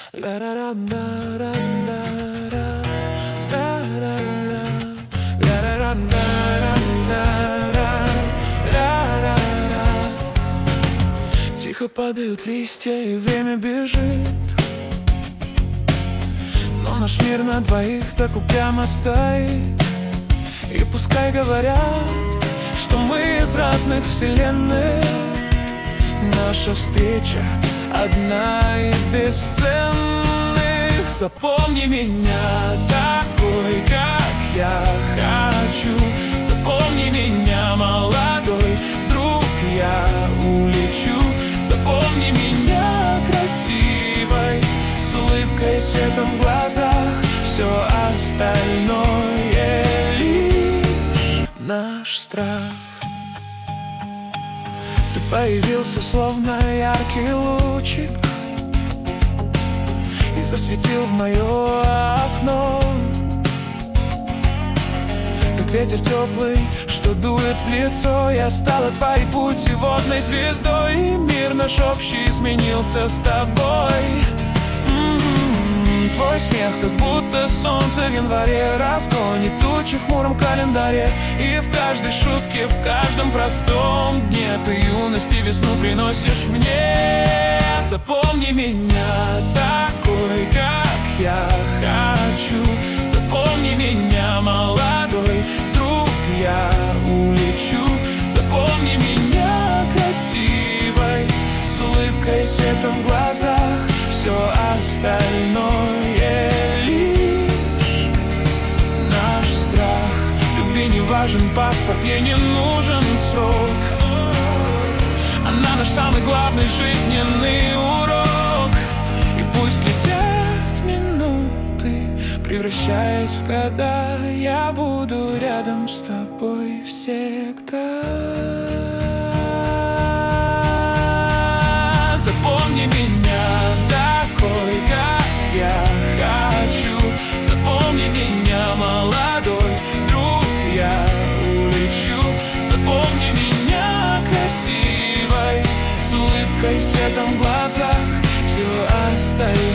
Тихо падают листья, и время бежит, но наш мир на двоих так упрямо стоит. И пускай говорят, что мы из разных вселенных, наша встреча одна из бесценных. Запомни меня такой, как я хочу. Запомни меня молодой, вдруг я улечу. Запомни меня красивой, с улыбкой, светом в глазах. Все остальное лишь наш страх. Ты появился словно яркий лучик и засветил в мое окно, как ветер теплый, что дует в лицо. Я стала твоей путеводной звездой, и мир наш общий изменился с тобой. Твой смех, как будто солнце в январе, разгонит тучи в хмуром календаре. И в каждой шутке, в каждом простом дне ты юность и весну приносишь мне. Запомни меня такой, как я хочу. Запомни меня молодой, вдруг я улечу. Запомни меня красивой, с улыбкой, светом в глазах. Все остальное лишь наш страх. Любви не важен паспорт, ей не нужен срок. Она наш самый главный жизненный урок. И пусть летят минуты, превращаясь в года, я буду рядом с тобой всегда. Запомни меня такой, как я хочу. Запомни меня молодой, вдруг я улечу. Запомни меня красивой, с улыбкой, светом в глазах. Все остальное